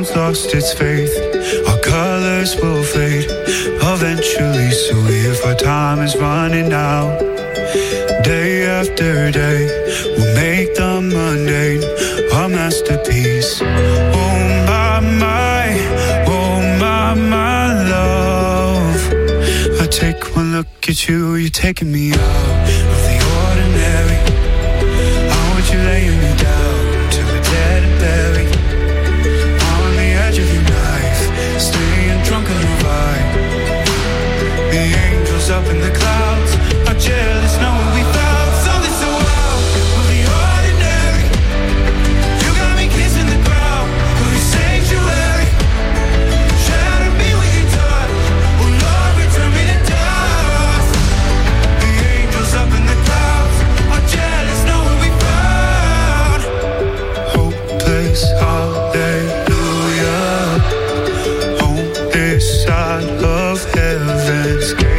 town's lost its faith. Our colors will fade eventually. So if our time is running out, day after day, we'll make the mundane our masterpiece. Oh my love, I take one look at you, you're taking me out of the ordinary. I want you laying me down till we're dead and buried, on the edge of your knife, staying drunk on your vibe. The angels up in the clouds are jealous knowing we found something so out of the ordinary. You got me kissing the ground of your sanctuary. Shatter me with your touch, oh Lord, return me to dust. The angels up in the clouds are jealous knowing we found hopeless hallelujah on this side of heaven's gate.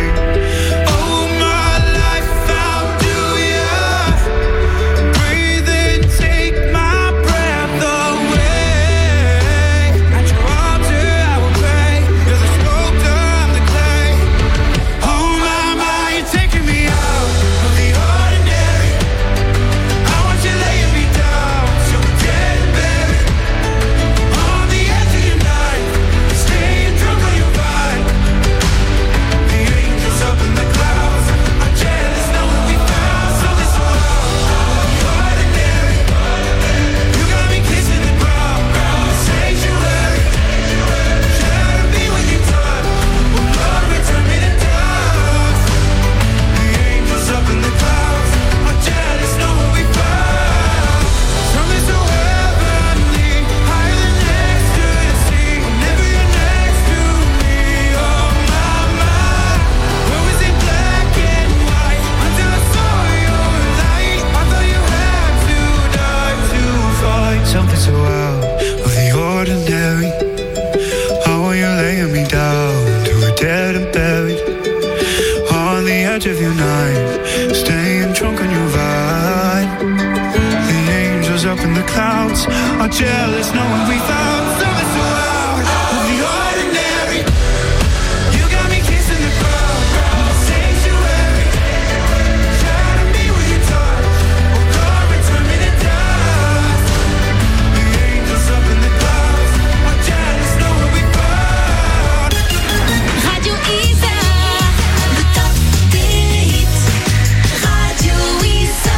Jealous knowing we found something so out of the ordinary. You got me kissing the ground of the sanctuary. Shatter me with your touch, oh Lord, return me to dust. The angels up in the clouds are jealous knowing we found. Radio Isa, le top des hits. Radio Isa.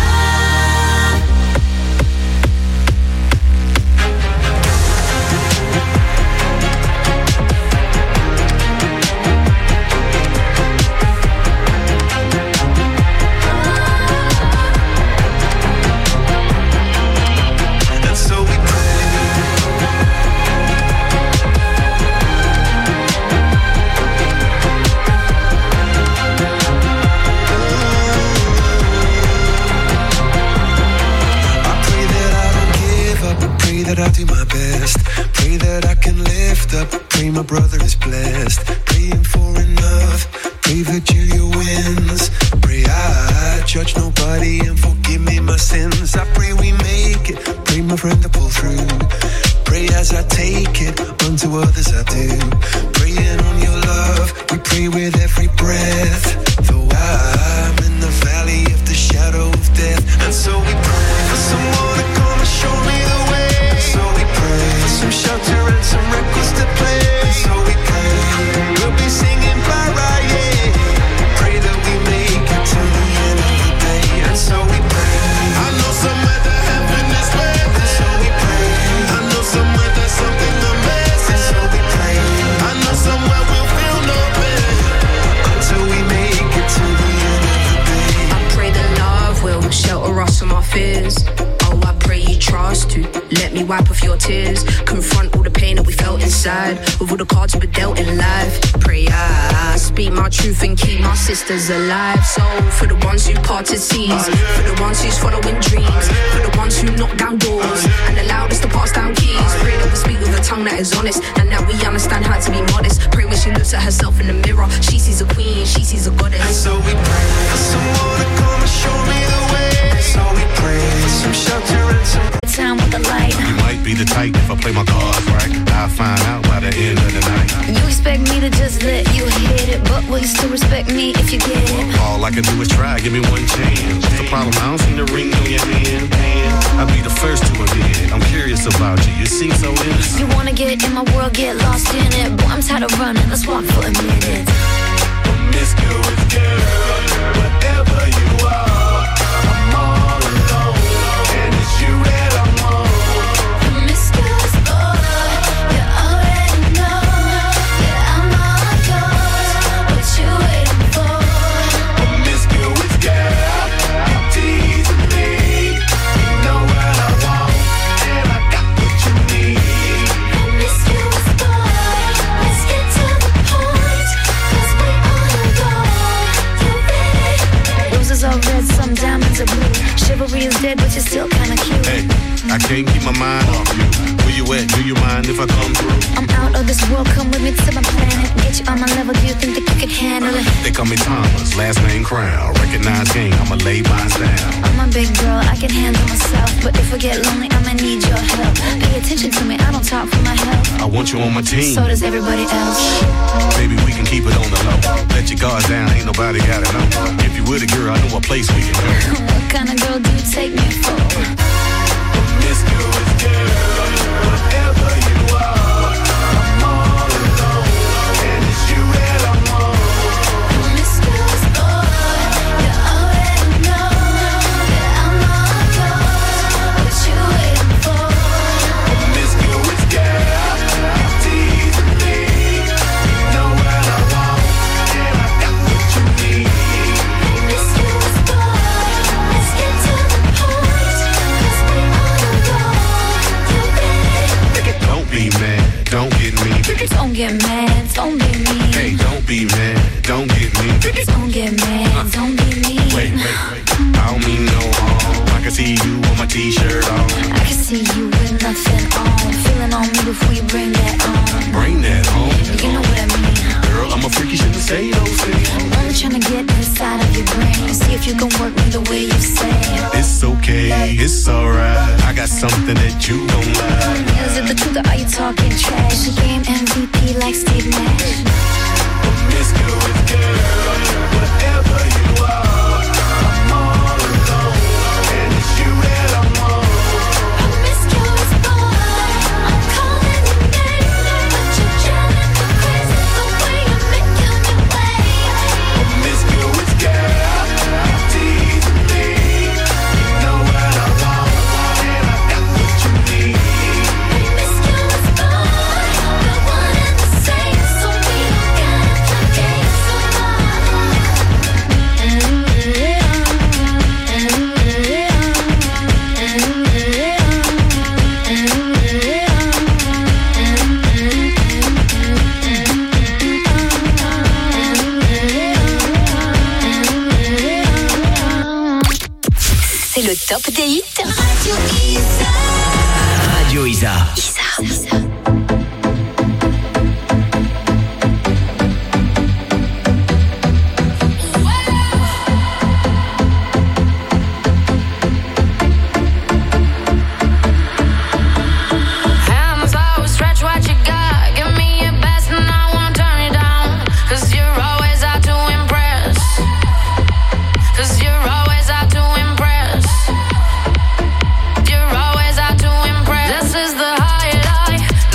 I'll do my best. Pray that I can lift up. Pray my brother is blessed. Praying for enough. Pray Virgilia wins. Pray I judge nobody and forgive me my sins. I pray we make it. Pray my friend to pull through. Pray as I take it. Unto others I do. Praying on your love. We pray with every breath. Though I'm in the valley of the shadow of death. And so we pray for someone to come and show me the way. So we pray for some shelter and some records to play. So we pray we'll be singing Mariah. Pray that we make it to the end of the day. And so we pray. I know somewhere that heaven is where. And so we pray. I know somewhere there's something amazing. So we pray. I know somewhere we'll feel no pain until we make it to the end of the day. I pray that love will shelter us from our fears. Oh, I pray you trust to let me wipe off your tears. Confront all the pain that we felt inside, with all the cards we were dealt in life. Pray I speak my truth and keep my sisters alive. So for the ones who parted seas, for the ones who's following dreams, for the ones who knock down doors and allowed us to pass down keys. Pray that we speak with a tongue that is honest, and that we understand how to be modest. Pray when she looks at herself in the mirror, she sees a queen, she sees a goddess. And so we pray for someone to come and show me the way. And so we pray for some shelter and some Time with the light. You might be the type if I play my cards right. I find just let you hit it, but will you still respect me if you get it? All I can do is try, give me one chance. What's the problem? I don't see the ring on your hand. I'll be the first to admit, I'm curious about you. You seem so innocent. You wanna get in my world, get lost in it. Boy, I'm tired of running, let's walk for a minute. Promiscuous girl, whatever you are, I'm all alone, and it's you that I want. Promiscuous boy, you already know that I'm all yours. What you waiting for? Promiscuous girl, you teasing me. You know what I want, and I got what you need. Promiscuous boy, let's get to the point, 'cause we on the go. You ready? Roses are red, some diamonds are blue. Chivalry is dead, but you're still kinda cute. Hey, I can't keep my mind off you. Where you at? Do you mind if I come through? I'm out of this world, come with me to my planet. Get you on my level, do you think that you could handle it? They call me Thomas, last name Crown. Recognize game, I'ma lay mine down. I'm a big girl, I can handle myself. But if I get lonely, I'ma need your help. Pay attention to me, I don't talk for my health. I want you on my team. So does everybody else. Baby, we can keep it on the low. Let your guard down, ain't nobody gotta know. If you with a girl, I know what place we can go. What kind of girl do you take me for? Promiscuous girl, whatever you are, I'm all alone, and it's you that I want. Promiscuous boy, you already know that I'm all yours. What you waiting for? Promiscuous girl, you teasing me. You know what I want, and I got what you need. Promiscuous boy, let's get to the point, 'cause we on the go. You ready? Don't be mad, don't get me. Don't get mad, don't be mean. Hey, don't be mad, don't get me. Don't get mad, don't be mean. Wait, I don't mean no harm. I can see you with my t-shirt on. I can see you with nothing on. Feeling on me before you bring that on. Bring that home. You know what I mean. Girl, I'm a freak, you shouldn't say those things. I'm only trying to get inside of your brain. See if you can work me the way you say. It's okay, it's alright. I got something that you don't like. Is it the truth or are you talking trash? You game MVP like Steve Nash. Promiscuous girl, whatever you are, I'm all alone, and it's you that I want. Promiscuous boy, I'm calling your name, but you're driving me crazy the way you're making me wait. Promiscuous girl, you teasing me. You know what I want, and I got what you need. Promiscuous boy, we're one and the same, so we don't gotta play games so C'est le top des hits. Radio Isa. Radio Isa. Isa. Hands out, stretch what you got. Give me your best and I won't turn it down. 'Cause you're always out to impress. 'Cause you're always out to impress. You're always out to impress. This is the highlight.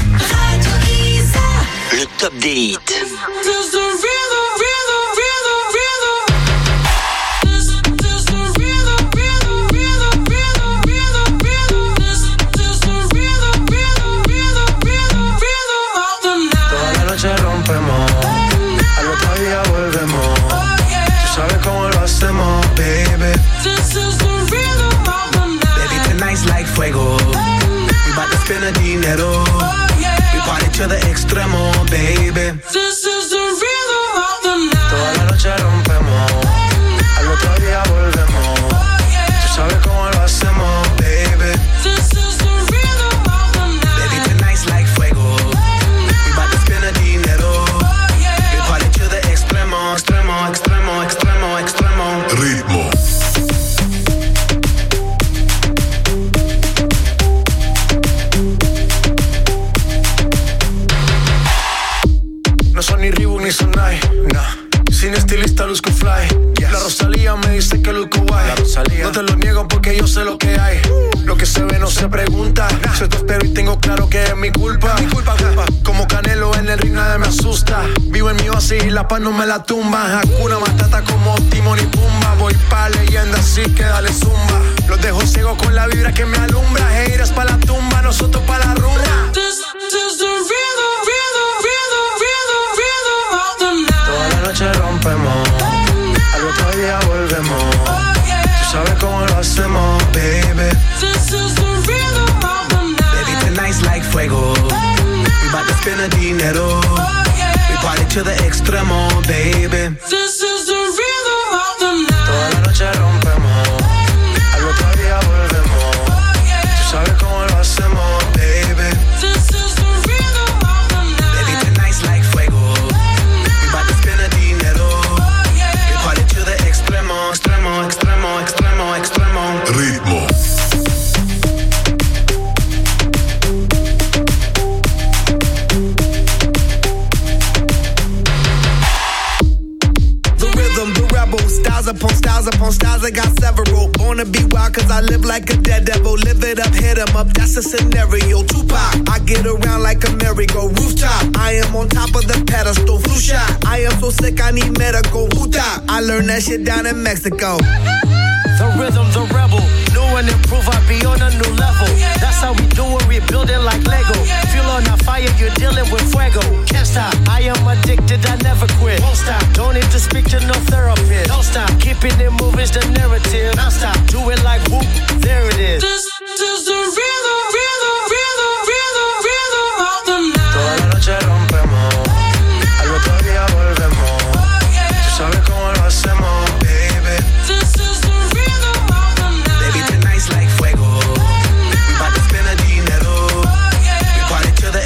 Le top des hits. Toda la noche rompemos, al otro día volvemos. Tú sabes cómo lo hacemos, baby. Baby, tonight's like fuego. We bout to spend the dinero. We party to the extremo, baby. Toda la noche rompemos, al otro día volvemos. Tú sabes cómo lo hacemos, baby. Baby, tonight's like fuego. We bout to spend the dinero. We party to the extremo, extremo, extremo, extremo, extremo. Ritmo. No son ni Reebok ni Sonai, nah. Sin estilista luzco fly, yes. La Rosalía me dice que luzco guay. No te lo niego porque yo sé lo que hay. Lo que se ve no se pregunta, nah. Yo te espero y tengo claro que es mi culpa. Como Canelo en el ring nadie me asusta. Vivo en mi oasis y la paz no me la tumba. Hakuna Matata como Timón y Pumba. Voy pa' leyenda así que dale zumba. Los dejo ciego con la vibra que me alumbra. Haters pa' la tumba, nosotros pa' la rumba. Toda la noche rompemos, al otro día volvemos. Tú sabes cómo lo hacemos, baby. Baby, tonight's like fuego. We bout to spend the dinero. We party to the extremo, baby. Toda la noche rompemos, al otro día volvemos. Tú sabes cómo lo hacemos, baby. Baby, tonight's like fuego. We bout to spend the dinero. We party to the extremo, extremo, extremo, extremo, extremo. Ritmo. Styles upon styles upon styles, I got several. Born to be wild cause I live like a dead devil. Live it up, hit 'em up, that's a scenario. Tupac, I get around like a merry-go rooftop. I am on top of the pedestal, flu shot. I am so sick I need medical. Huta, I learned that shit down in Mexico. The rhythm, the rebel. New and improve, I be on a new level. That's how we do it, we build it like Lego. Feel on a fire, you're dealing with fuego. Can't stop, I am addicted, I never quit. Won't stop, don't need to speak to no therapist. Don't stop, keeping it moving's the narrative. Don't stop, do it like whoop, there it is. This is the rhythm, rhythm, rhythm, rhythm, rhythm of the night. Toda la noche rompemos, al otro día volvemos. Tú sabes cómo lo hacemos, baby. This is the rhythm of the night. Baby, tonight's like fuego. We bout to spend the dinero. We party to the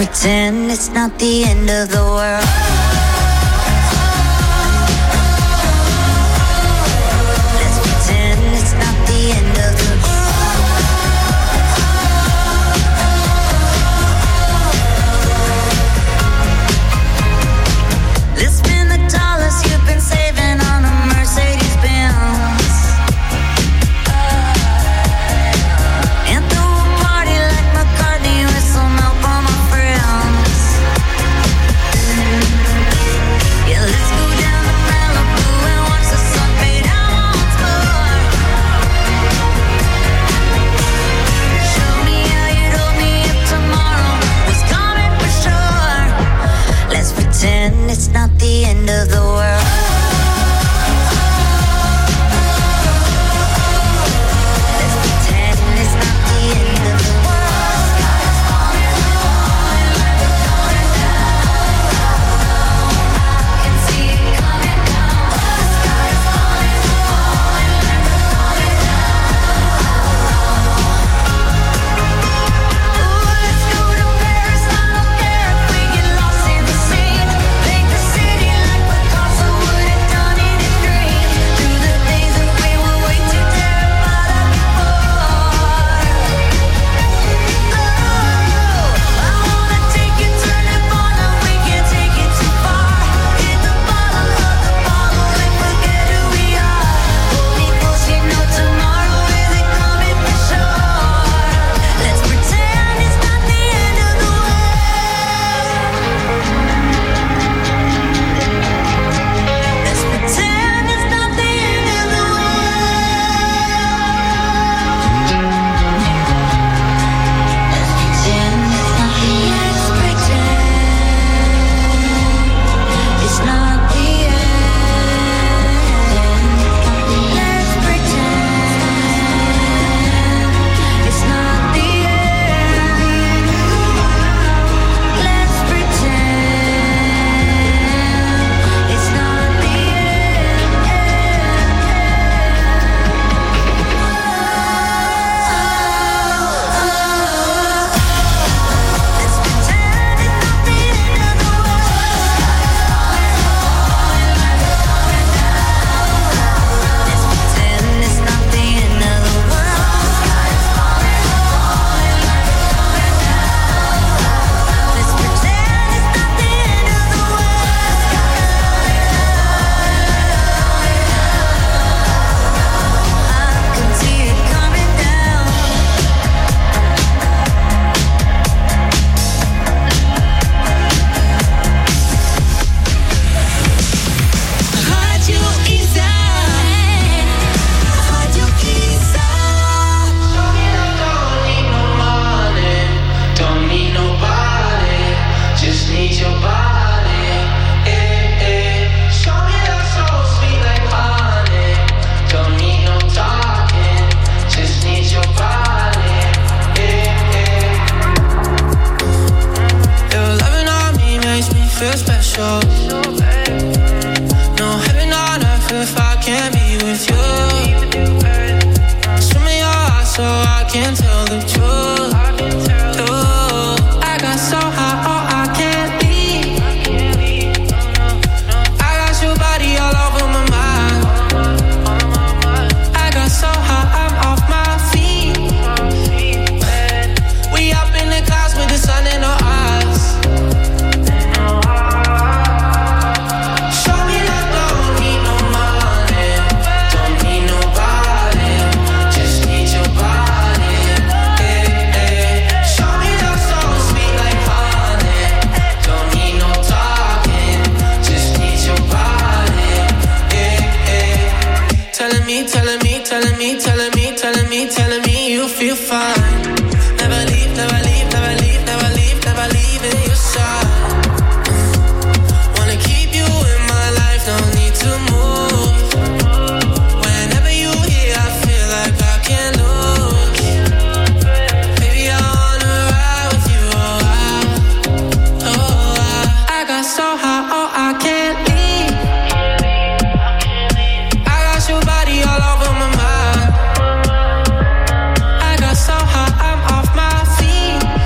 pretend it's not the end of the world. Let's pretend it's not the end of the world. Let's spend the dollars you've been saving on a Mercedes Benz. And throw a party like McCartney with some help on my friends. Yeah, let's go down to Malibu and watch the sun fade out once more. Show me how you'd hold me if tomorrow was coming for sure. Let's pretend it's not the end of the world. Let's pretend it's not the end of the world. Sky's falling I can see it coming down. The sky's falling Ooh, let's go to Paris. I don't care if we get lost in the scene. Paint the city like Picasso would have done in his dream. Through the things that we were way too terrified of before. Oh, I wanna take you to Nirvana. We can't take it too far. Hit the bottom of the bottle and forget who we are. Hold me close, you know tomorrow isn't coming for sure. Let's pretend it's not the end of the world. Let's pretend it's not the end of the It's not the end. Let's pretend it's not the end. Let's pretend it's not the Let's pretend it's not the end of the world. Let's pretend it's not the end of the world. Let's pretend it's not the end of the world. I can see it coming down. Radio Isa. Radio Isa. Don't need no money, don't need nobody, just need your body. Show me that soul sweet like honey. Don't need no talking, just need your body. Your loving on me makes me feel special. No heaven on earth if I can't be with you. Swim in your eyes so I can tell the truth. Ooh, I got so high, oh, I can't leave. I got your body all over my mind. I got so high, I'm off my feet. We up in the clouds with the sun in our eyes. Show me that don't need no money, don't need nobody, just need your body. Show me that soul sweet like honey. Don't need no talking, just need your body. Telling me, telling me, telling me, telling me, telling me, telling me you feel fine. Never leave, never leave, never leave, never leave, never leave in your side. Wanna keep you in my life, no need to move. Whenever you here, I feel like I can't lose. Baby, I wanna ride with you, I got so high, oh, I can't leave. I got your body all over my mind. I got so high, I'm off my feet.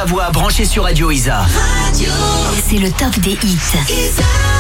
ta voix branchée sur Radio Isa. C'est le top des hits. Isa.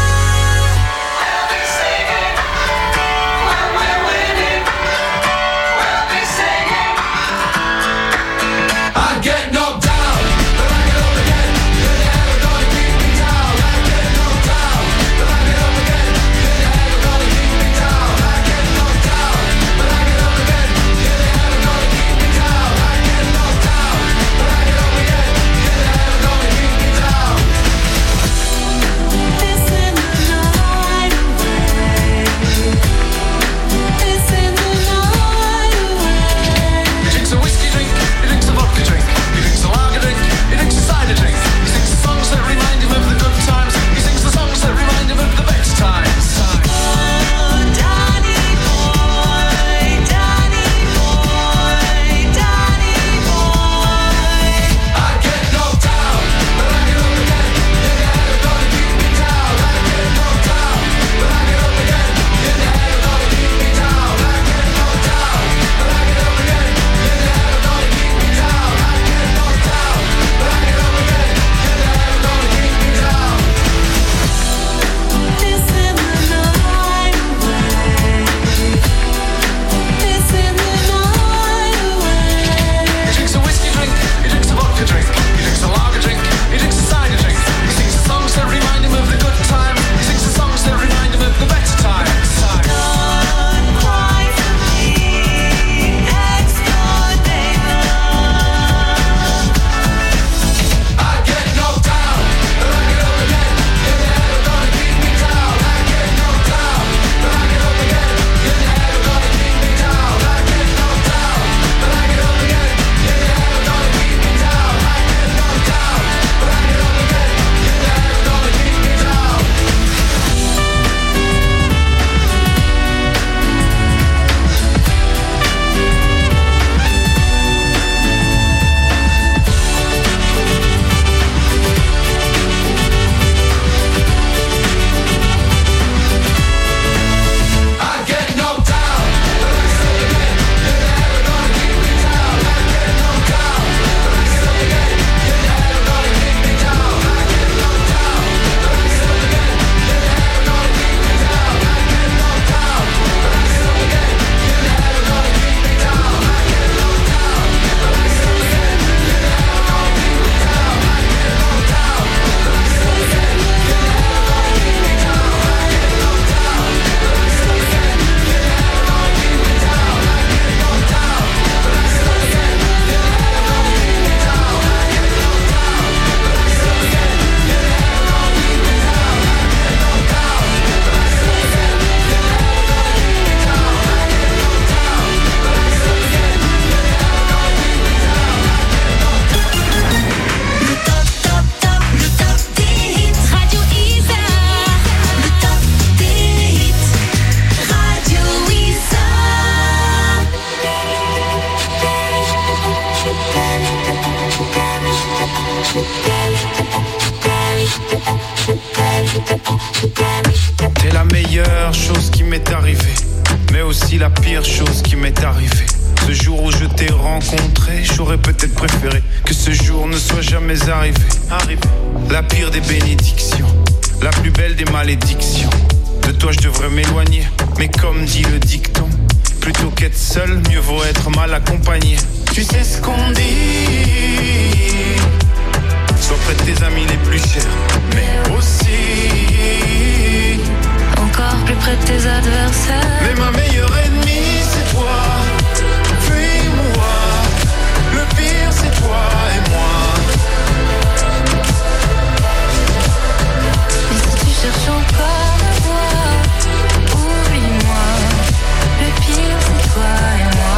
T'es la meilleure chose qui m'est arrivée, mais aussi la pire chose qui m'est arrivée. Ce jour où je t'ai rencontré, j'aurais peut-être préféré que ce jour ne soit jamais arrivé. La pire des bénédictions, la plus belle des malédictions. De toi je devrais m'éloigner, mais comme dit le dicton, plutôt qu'être seul, mieux vaut être mal accompagné. Tu sais ce qu'on dit, sois près de tes amis les plus chers, mais aussi encore plus près de tes adversaires. Mais ma meilleure ennemie c'est toi, fuis-moi. Le pire c'est toi et moi. Et si tu cherches encore à voir, oublie-moi. Le pire c'est toi et moi.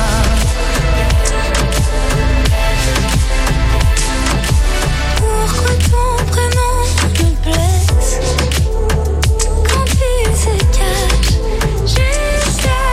Pourquoi ton prénom me blesse quand il se cache juste là?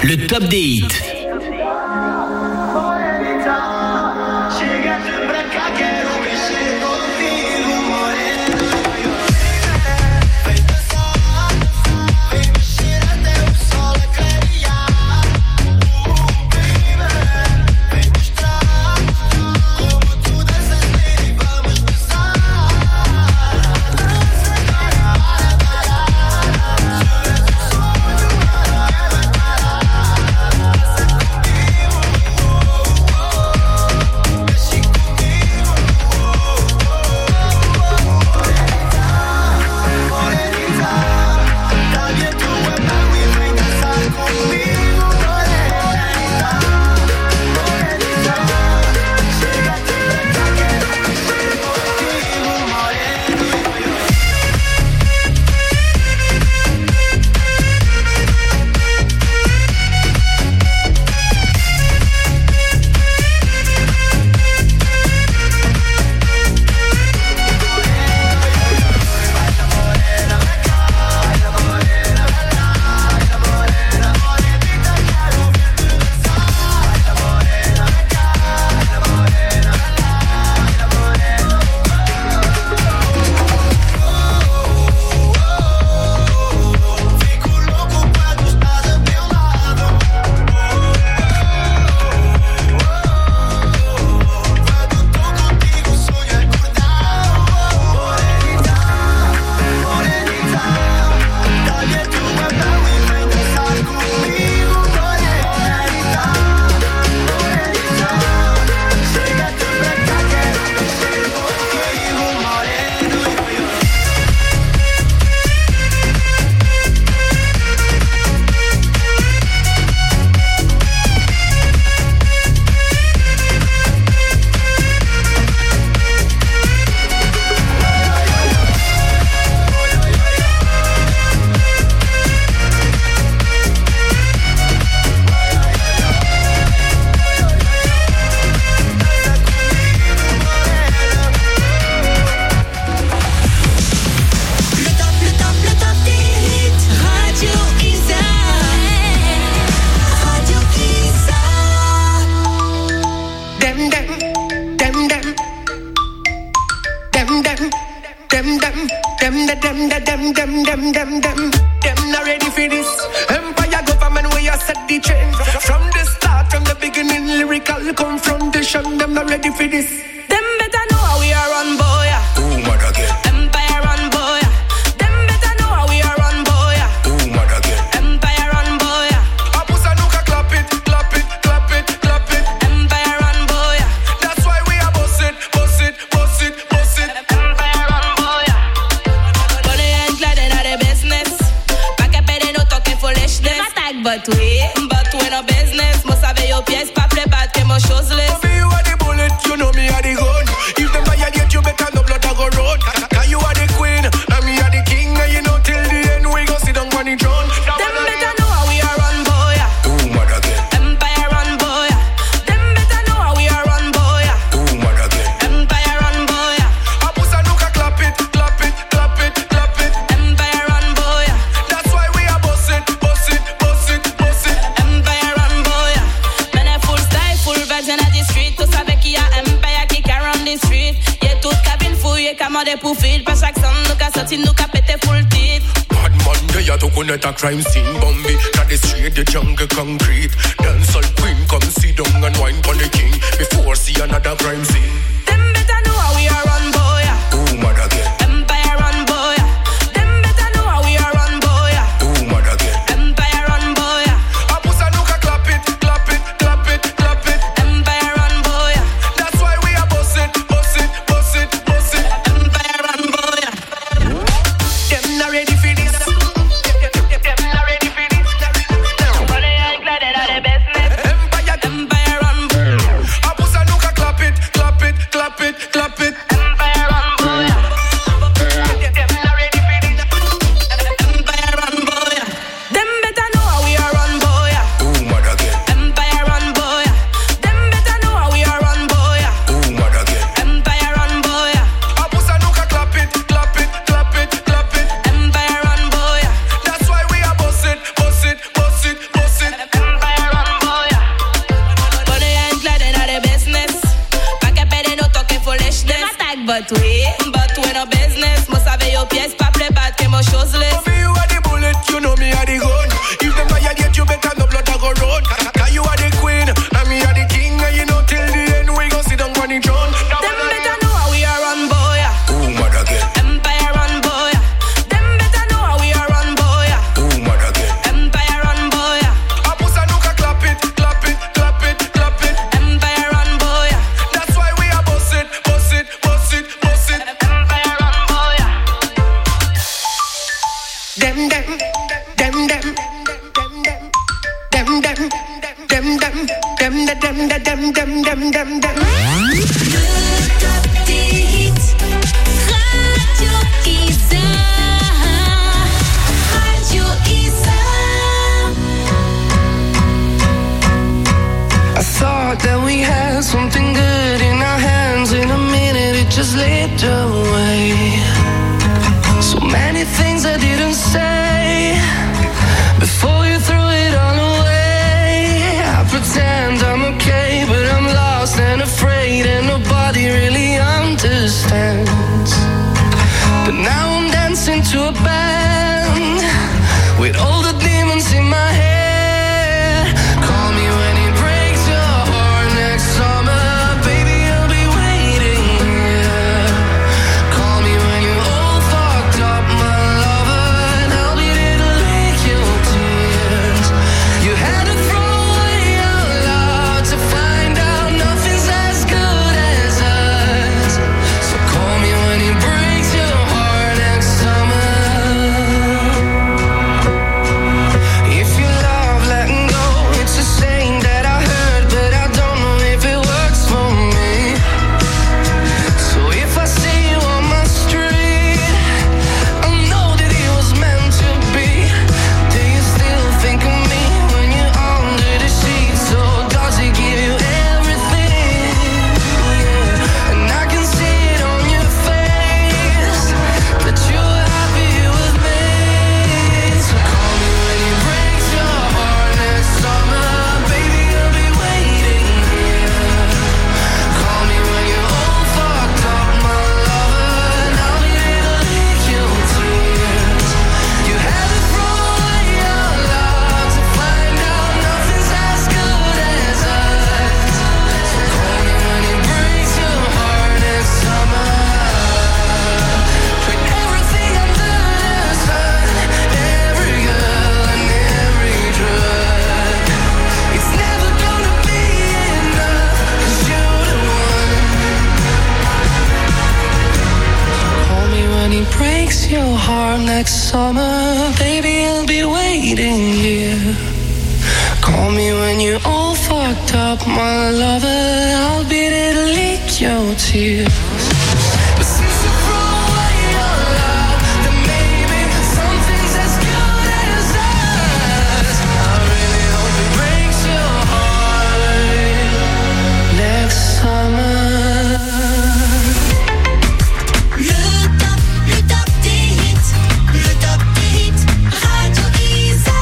Le top des hits. Them not ready for this. Empire government where you set the trend. From the start, from the beginning, lyrical confrontation. Them not ready for this. Them better know how we are run, boy. Ooh, mother girl. Empire run, boy. Them better know how we are run, boy. Ooh, mother girl. Empire run, boy. Abusa nuka clap it, clap it, clap it, clap it. Empire run, boy. That's why we are boss it, boss it, boss it, boss it. Empire run, boy. Bonnie and Clyde in the business. Back up and no talking foolishness. Them attack, but we no business. Must have your pièce, pas play bad, que mon chose list. For me, you are the bullet, you know me are the gun. If them violate you, better no blood I go road. Cause you are the queen, and me are the king. And you know till the end, we go sit down on the throne. Them better know how we are run, boy. Ooh, mother girl. Empire run, boy. Them better know how we are run, boy. Ooh, mother girl. Empire run, boy. Abusa nuka clap it, clap it, clap it, clap it. Empire run, boy. That's why we are boss it, boss it, boss it, boss it. Empire run, boy. Men est full style, full vibes in the street. Tous savez qu'il y a Empire qui carry the street. Y'a toute cabine fouillée, commandée pour feed. Pas chaque son, nous qu'a sorti, nous qu'a pété full titre. Bad man, they are to connect a crime scene. Bombi, got the street, the jungle concrete. Dancehall queen, come sit down and wine for the king. Before see another crime scene. Them better know how we are run, boy. Ooh, mother girl. Empire run, boy. Them better know how we are run, boy. Ooh, mother girl. Empire run, boy. Abusa nuka clap it, clap it, clap it, clap it. Empire run, boy. That's why we are boss it, boss it, boss it, boss it. Empire run, boy. Them not ready for this. Them not ready for this. Bonnie and Clyde in the business. Empire run, boy. Abusa nuka clap it, clap it, but we no business. Must have your pièce, pas play bad, que mon chose list. For me, you are the bullet, you know me are the gun. If them violate you, better no blood a go run. Cause you are the queen, and me are the king, and you know till the end we gon' sit down on the throne. Them better know how we are run, boy. Ooh, mother again. Empire run, boy. Them better know how we are run, boy. Ooh, mother again. Empire run, boy. I put a nuka, clap it, clap it, clap it, clap it. Empire run, boy. That's why we are boss it, boss it, boss it, boss it. Empire run, boy. Dem dem, dem dem, dem dem, dem dem, dem dem, dem dem, dem dem, dem. Le top des hits, Radio Isa, Radio Isa. I thought that we had something good in our hands. In a minute it just slipped away. So many things I didn't say before you threw it all away. I pretend I'm okay, but I'm lost and afraid, and nobody really understands. But now I'm dancing to a band with all the demons in my head. Call me when it breaks your heart next summer, baby, I'll be waiting here. Call me when you're all fucked up, my lover, and I'll be there to lick your tears. You had to throw away your love to find out nothing's as good as us. So call me when it breaks your heart next summer. If you love letting go, it's a saying that I heard, but I don't know if it works for me. So if I see you on my street, I know that it was meant to be. Do you still think of me when you're under the sheets? Or does it give you everything? Yeah. And I can see it on your face that you're happy with me. So call me when it breaks your heart next summer, baby, I'll be waiting here. Call me when you're all fucked up, my lover, and I'll be there to lick your tears. You had to throw away your love to find out nothing's as good as us. So call me when it breaks your heart next summer. With everything under the sun, every girl and every drug, it's never gonna be enough, 'cause you're the one. Call me when it breaks your heart next summer, baby, I'll be waiting here. Call me when you're all fucked up, my lover, I'll be there to lick your tears. But since you threw away your love, then maybe something's as good as us. I really hope it breaks your heart next summer. Le top des hits, le top des hits, Radio Isa.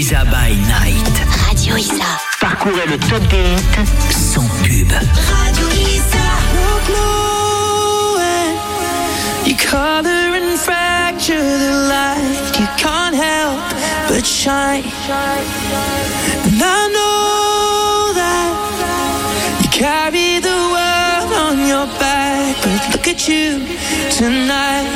Isa by Night. Radio Isa. Parcourez le top des hits sans pub. Radio Isa. You color and fracture the light. You can't help but shine. And I know that you carry the world on your back, but look at you tonight.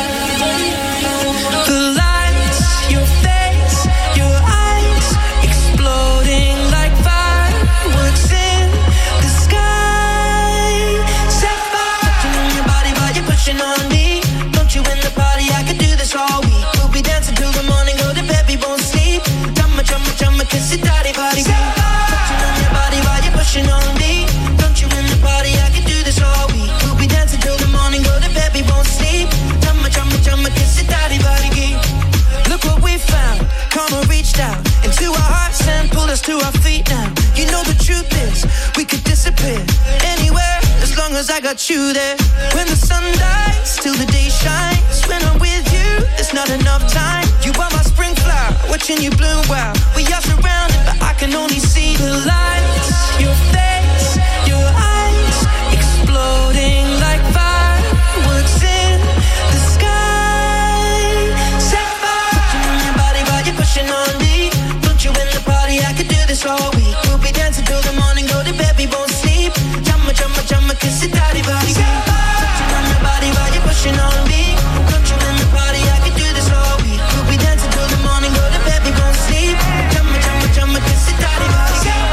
The lights, your face, your eyes, exploding like fireworks in the sky. Set fire on your body while you're pushing on me. Don't you in the party? I could do this all week. We'll be dancing till the morning, go to bed, we won't sleep. Chumma, chumma, chumma, kiss it, daddy, body. Touching on your body while you're pushing on me. Don't you in the party? I could do this all week. We'll be dancing till the morning, go to bed, we won't sleep. Chumma, chumma, chumma, kiss it, daddy, body. Look what we found. Karma reached out into our hearts and pulled us to our feet now. You know the truth is, we could disappear anywhere as long as I got you there. When the sun dies, till the day shines. When I'm with you, there's not enough time. You are my spring flower, watching you bloom wild. We are surrounded, but I can only see the lights. Your face, your eyes, exploding like fireworks in the sky. Set fire on your body while you're pushing on me. Don't you in the party? I could do this all week. We'll be dancing till the morning, go to bed, we won't sleep. Chumma, chumma, chumma, kiss it, daddy, body. Touching on your body while you're pushing on me. Don't you in the party? I could do this all week. We'll be dancing till the morning, go to bed, we won't sleep. Chumma, chumma, chumma, kiss it, daddy, body.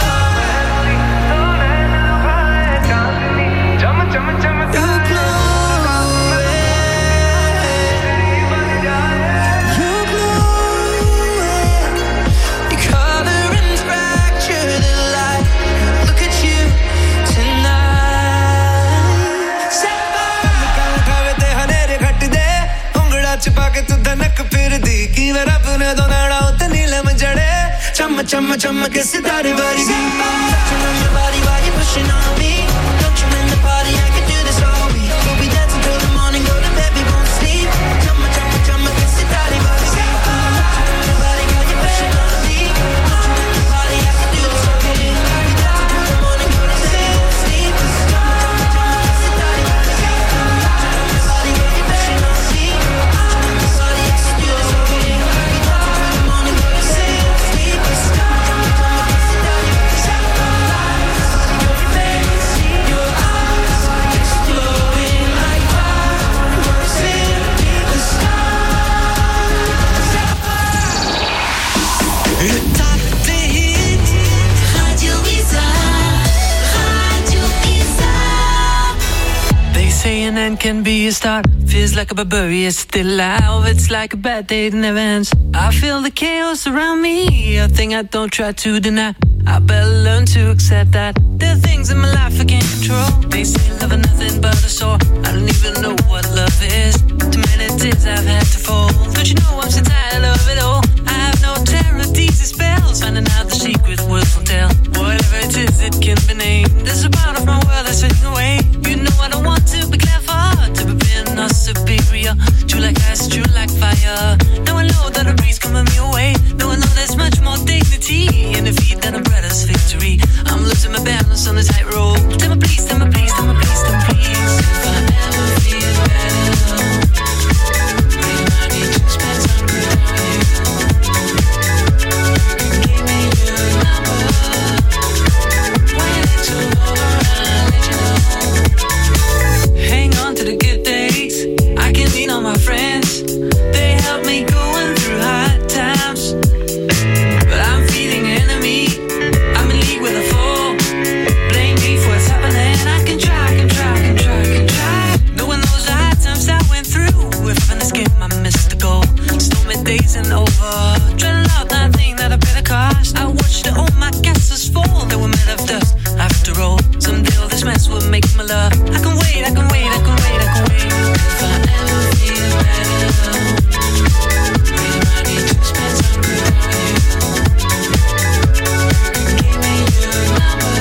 Chumma, chumma, kiss it, daddy, body. Touching on your body while you're pushing on me. Don't you in the party? I could do this all week. We'll be dancing till the morning, go to bed, we won't sleep. Chumma, chumma, chumma, kiss it, daddy, body. Touching on your body while you're pushing on me. Don't you in the party? I could do this all week. We'll be dancing till the morning, go to bed, we won't sleep. Chumma, chumma, chumma, kiss it, daddy, body. Touching on your body while you're pushing on me. Don't you in the party? I could do this all week. We'll be dancing till the morning, go to bed, we won't sleep. Say an end can be a start. Feels like a barbarian still alive. It's like a bad day that never ends. I feel the chaos around me, a thing I don't try to deny. I better learn to accept that there are things in my life I can't control. They say love is nothing but a sore. I don't even know what love is. Too many tears I've had to fall. Don't you know I'm so tired of it all? I have no terror, these spells. Finding out the secret words won't tell. Whatever it is, it can be named. There's a part of my world that's fading away. You know I don't want to be clever, to be being not superior. True like ice, true like fire. Now I know that a breeze coming me away. Now I know there's much more dignity in defeat than a brother's victory. I'm losing my balance on the tightrope. Tell me please, tell me please, tell me please, tell me please. If I ever feel better, remind me to spend some good on you. Give me your number. When it's all over, I'll let you know. Hang on to the good days. I can lean on my friends. They help me going through hard times. But I'm feeling enemy. I'm in league with a fool. Blame me for what's happening. I can try. Knowing those hard times I went through. If I'm in this game, I missed the goal. Stormy days and over. Dreading out that thing that I paid the cost. I watched all my castles fall. They were made of dust. After all, someday all this mess will make my love. I can wait. If I ever feel better, remind me to spend some good on you. Give me your number.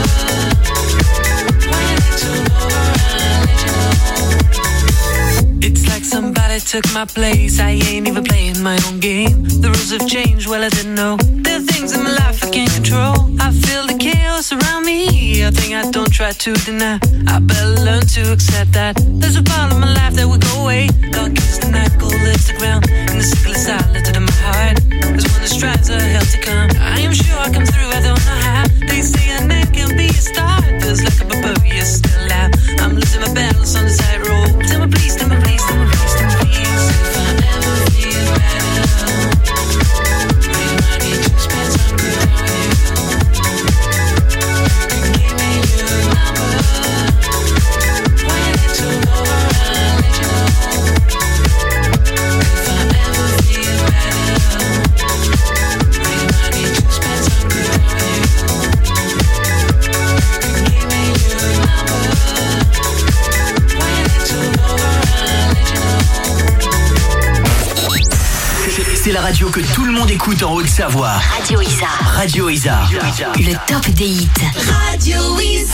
When it's all over, I'll let you know. It's like somebody took my place. I ain't even playing my own game. The rules have changed, well I didn't know. There are things in my life I can't control. I feel the chaos around me, a thing I don't try to deny. I better learn to accept that there's a part of my life that will go away. God gives the night, gold lives the ground, and the sickness I lifted in my heart. There's one that strives a hell to come. I am sure I come through, I don't know how. They say a name can be a star. Feels like a barbarian still out. I'm losing my battles on the tightrope. Tell me please, tell me please, tell me please, tell me please. If I ever feel better, I need to spend some good on you. Give me your number. When it's all over, I'll let you know. If I ever feel better, I need to spend some good on you. Give me your number. When it's all over, I'll let you know. C'est la radio que tout le monde écoute en Haute-Savoie. Radio Isa. Radio Isa. Le top des hits. Radio Isa.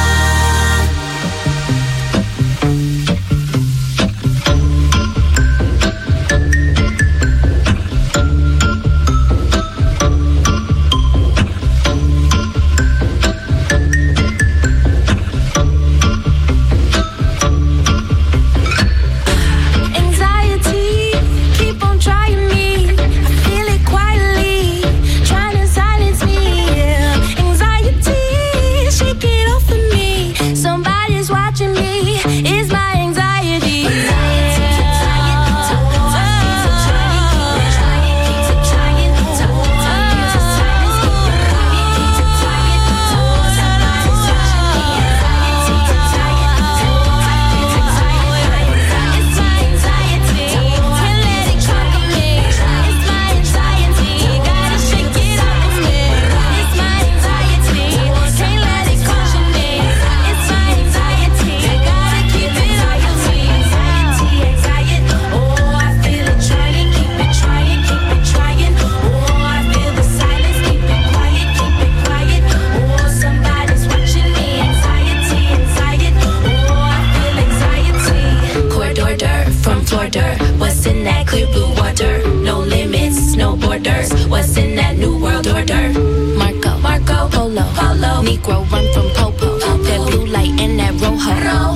What's in that clear blue water? No limits, no borders. What's in that new world order? Marco, Polo, Negro run from Popo. That blue light and that rojo.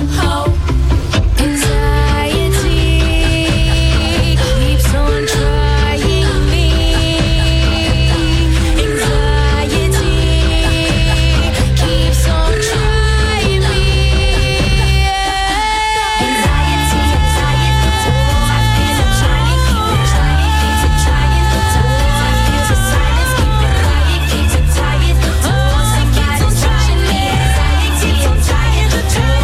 Anxiety keeps on trying me. Anxiety keeps on trying me. Anxiety. Oh, I feel it trying, keep it trying, keep it trying. Oh, I feel the silence, keep it quiet, keep it tired. Oh, somebody's watching me. Anxiety, I'm trying to turn.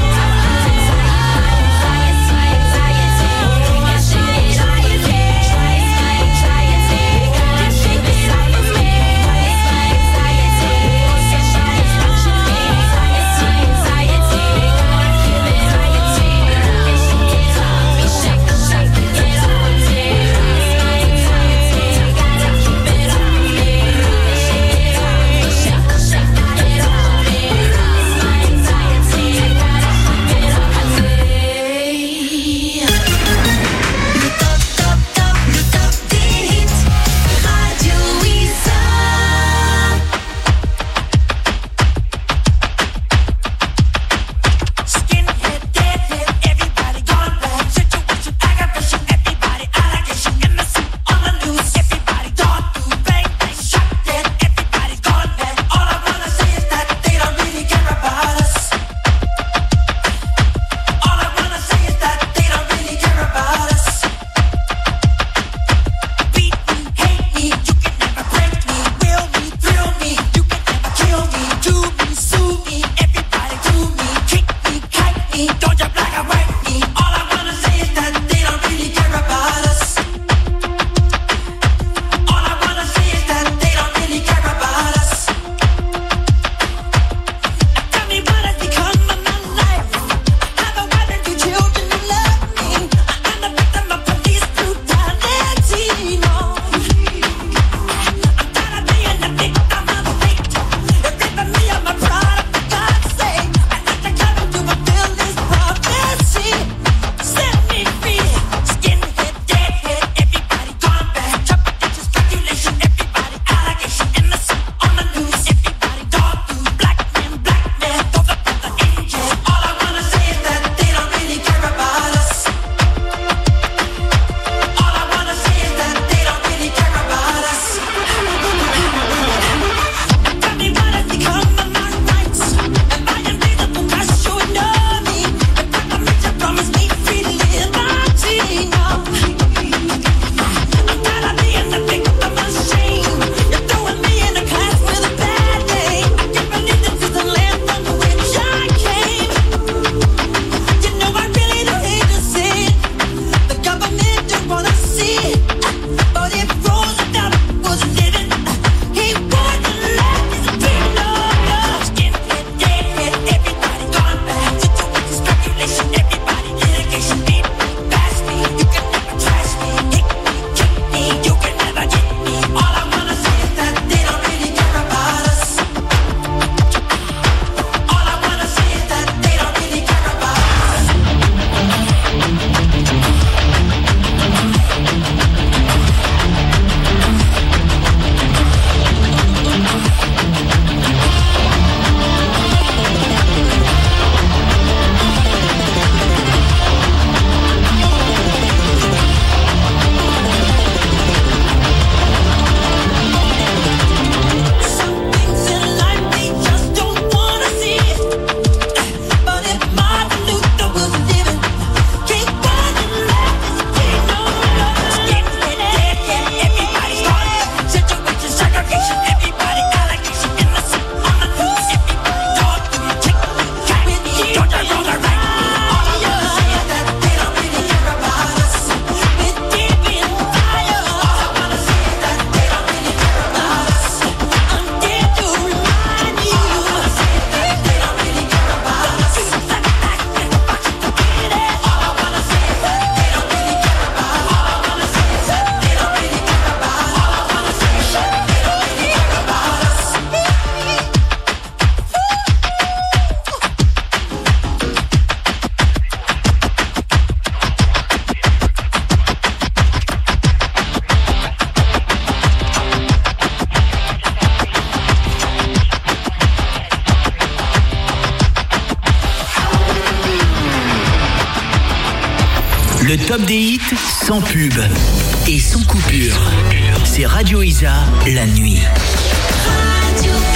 Le top des hits sans pub et sans coupure. C'est Radio Isa, la nuit. Radio